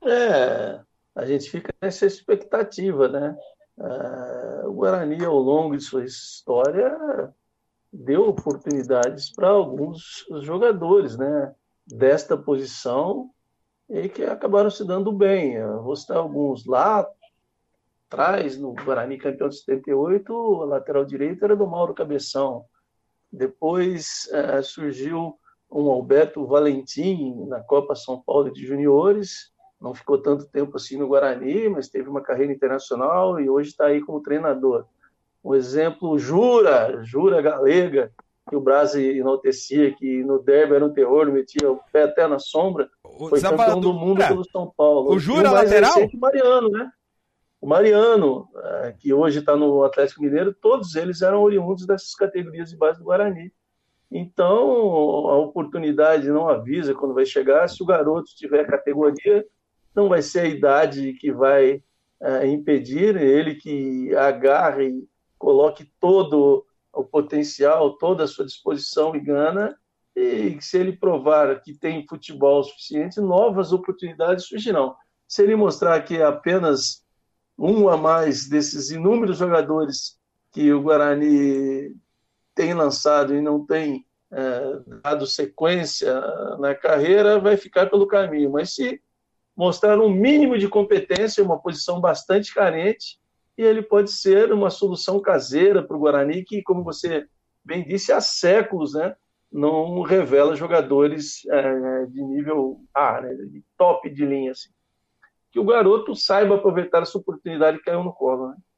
É, a gente fica nessa expectativa, né? O Guarani, ao longo de sua história, deu oportunidades para alguns jogadores, né? Desta posição e que acabaram se dando bem. Eu vou citar alguns lá atrás, no Guarani campeão de 78, a lateral direito era do Mauro Cabeção. Depois surgiu um Alberto Valentim na Copa São Paulo de Juniores. Não ficou tanto tempo assim no Guarani, mas teve uma carreira internacional e hoje está aí como treinador. Um exemplo, Jura Galega, que o Brasil enaltecia, que no derby era um terror, metia o pé até na sombra, Você foi tá falando campeão do do mundo Jura? pelo São O Paulo. E o Jura mais lateral? recente, o Mariano, né? O Mariano, que hoje está no Atlético Mineiro, todos eles eram oriundos dessas categorias de base do Guarani. Então, a oportunidade não avisa quando vai chegar. Se o garoto tiver categoria, não vai ser a idade que vai impedir ele que agarre, coloque todo o potencial, toda a sua disposição e gana. E se ele provar que tem futebol suficiente, novas oportunidades surgirão. Se ele mostrar que é apenas um a mais desses inúmeros jogadores que o Guarani tem lançado e não tem dado sequência na carreira, vai ficar pelo caminho. Mas se mostrar um mínimo de competência, uma posição bastante carente, e ele pode ser uma solução caseira para o Guarani, que, como você bem disse, há séculos, né, não revela jogadores de nível A, né, de top de linha. Assim. Que o garoto saiba aproveitar essa oportunidade que caiu no colo. Né?